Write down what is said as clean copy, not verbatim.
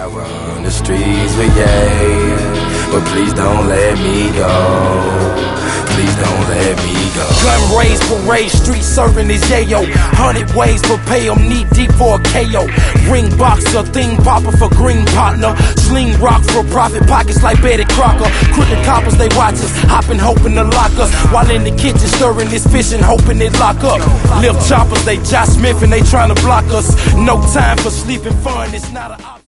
I run the streets with Ye, but please don't let me go. Please don't let me go. Gun raised, parade, street serving is yayo. 100 ways for pay, I'm knee deep for a KO. Ring boxer, thing popper for green partner. Sling rock for profit, pockets like Betty Crocker. Crooked coppers, they watch us, hopping, hoping to lock us. While in the kitchen stirring this fish and hoping it lock up. Lift choppers, they Josh Smith and they trying to block us. No time for sleeping fun, it's not an option.